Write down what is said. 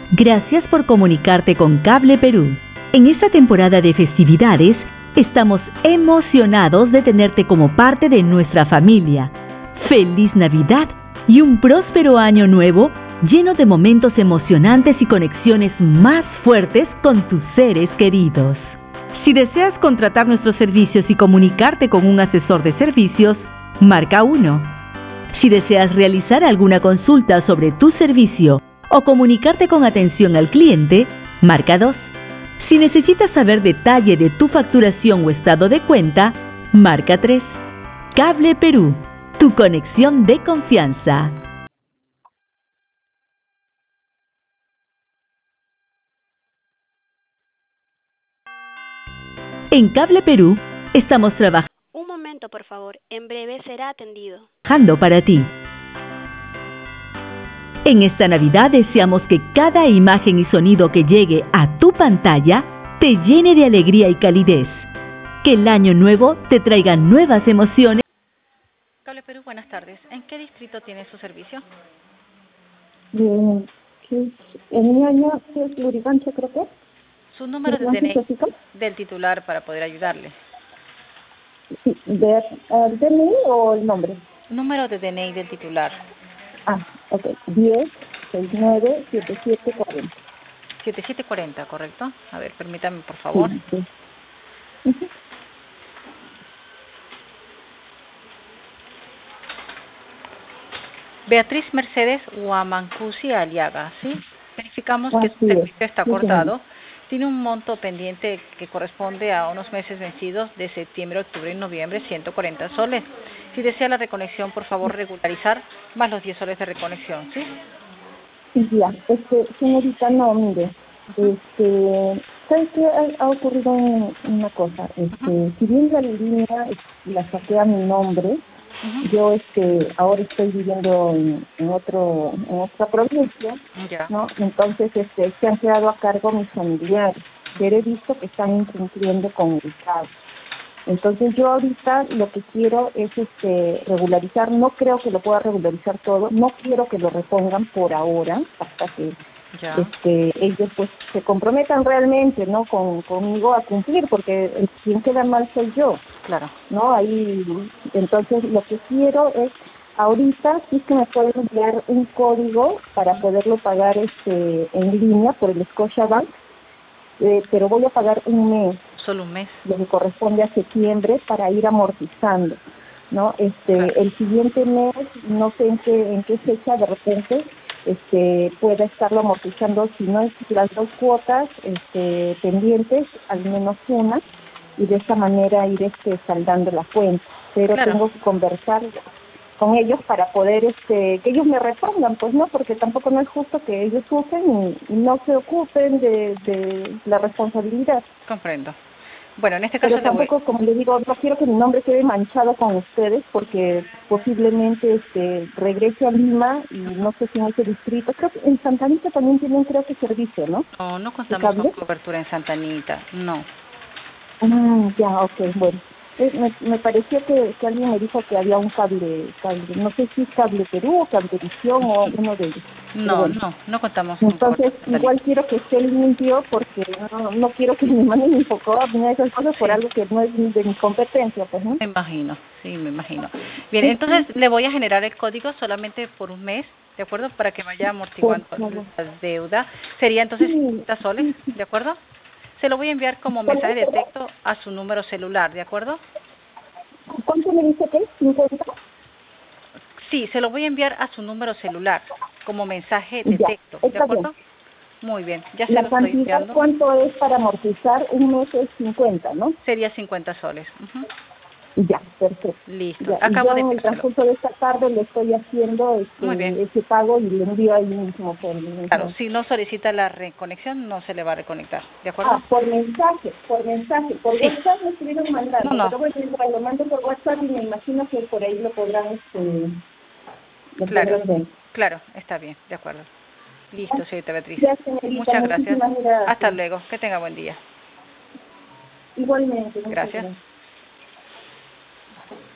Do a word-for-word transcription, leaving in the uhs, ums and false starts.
Gracias por comunicarte con Cable Perú. En esta temporada de festividades, estamos emocionados de tenerte como parte de nuestra familia. ¡Feliz Navidad y un próspero año nuevo lleno de momentos emocionantes y conexiones más fuertes con tus seres queridos! Si deseas contratar nuestros servicios y comunicarte con un asesor de servicios, marca uno. Si deseas realizar alguna consulta sobre tu servicio o comunicarte con atención al cliente, marca dos. Si necesitas saber detalle de tu facturación o estado de cuenta, marca tres. Cable Perú, tu conexión de confianza. En Cable Perú, estamos trabajando. Un momento, por favor. En breve será atendido. Trabajando para ti. En esta Navidad deseamos que cada imagen y sonido que llegue a tu pantalla te llene de alegría y calidez. Que el año nuevo te traiga nuevas emociones. Cable Perú, buenas tardes. ¿En qué distrito tiene su servicio? De, ¿qué es? En mi año, ¿qué es Lurigancho, creo que? Su número de D N I del titular para poder ayudarle. Sí, de, ¿el D N I o el nombre? Número de D N I del titular. Ah, ok. diez, sesenta y nueve, setenta y siete, cuarenta. setenta y siete cuarenta, ¿correcto? A ver, permítame, por favor. Sí, sí. Uh-huh. Beatriz Mercedes Huamancusi Aliaga, ¿sí? Verificamos Ah, que su sí, servicio está sí, acordado. Tiene un monto pendiente que corresponde a unos meses vencidos de septiembre, octubre y noviembre, ciento cuarenta soles. Si desea la reconexión, por favor, regularizar más los diez soles de reconexión, ¿sí? Sí, ya. Este, señorita, no, mire, este, ¿sabes qué? Ha, ha ocurrido un, una cosa. Este, uh-huh. Si bien la línea la saqué a mi nombre, uh-huh. yo este, ahora estoy viviendo en, en otro, en otra provincia, yeah. ¿no? Entonces, este, se han quedado a cargo mis familiares, pero he visto que están incumpliendo con el pago. Entonces yo ahorita lo que quiero es este regularizar, no creo que lo pueda regularizar todo, no quiero que lo repongan por ahora, hasta que ya. este ellos pues se comprometan realmente, ¿no? Con, conmigo a cumplir, porque el quien queda mal soy yo. Claro. ¿No? Ahí, entonces lo que quiero es, ahorita sí que me pueden enviar un código para poderlo pagar este en línea por el Scotiabank, eh, pero voy a pagar un mes. Solo un mes. Lo que corresponde a septiembre para ir amortizando, ¿no? Este, claro. El siguiente mes, no sé en qué, en qué fecha de repente, este, pueda estarlo amortizando, si no es las dos cuotas, este, pendientes, al menos una, y de esta manera ir, este, saldando la cuenta. Pero claro. tengo que conversar con ellos para poder, este, que ellos me repongan, pues no, porque tampoco no es justo que ellos sufren y, y no se ocupen de, de la responsabilidad. Comprendo. Bueno, en este caso pero tampoco, voy... como le digo, no quiero que mi nombre quede manchado con ustedes, porque posiblemente este regrese a Lima y no sé si en ese distrito. Creo que en Santa Anita también tienen, creo que servicio, ¿no? No, no contamos con cobertura en Santa Anita, no. Ah, ya, ok, bueno. Eh, me, me pareció que, que alguien me dijo que había un cable, cable, no sé si es Cable Perú o Cablevisión o uno de ellos. No, bueno. no, no contamos con Entonces, igual quiero que esté limpio porque no, no quiero que me manden Infocop ni esas cosas sí. por algo que no es de mi competencia, pues, ¿no? Me imagino, sí, me imagino. Bien, sí, entonces sí. le voy a generar el código solamente por un mes, ¿de acuerdo? Para que vaya amortiguando la deuda. Sería entonces sí. cincuenta soles, ¿de acuerdo? Se lo voy a enviar como mensaje de texto a su número celular, ¿de acuerdo? ¿Cuánto me dice que es? ¿cincuenta? Sí, se lo voy a enviar a su número celular como mensaje de ya, texto, ¿de acuerdo? Bien. Muy bien, ya se la lo estoy enviando. ¿La cantidad cuánto es para amortizar? Un mes es cincuenta, ¿no? Sería cincuenta soles. Uh-huh. Ya, perfecto. Listo. Ya. Acabo y yo de en el transcurso de esta tarde le estoy haciendo este, ese pago y le envío ahí mismo por el mismo. Claro, si no solicita la reconexión, no se le va a reconectar, ¿de acuerdo? Ah, por mensaje, por mensaje. Por sí. WhatsApp me estuvieron mandando, no, no. pero bueno, igual lo mando por WhatsApp y me imagino que por ahí lo podrán, este, lo claro, podrán ver. Claro, está bien, de acuerdo. Listo, señorita Beatriz. Ya, señorita, muchas gracias. gracias. Hasta luego, que tenga buen día. Igualmente. Gracias. Gracias.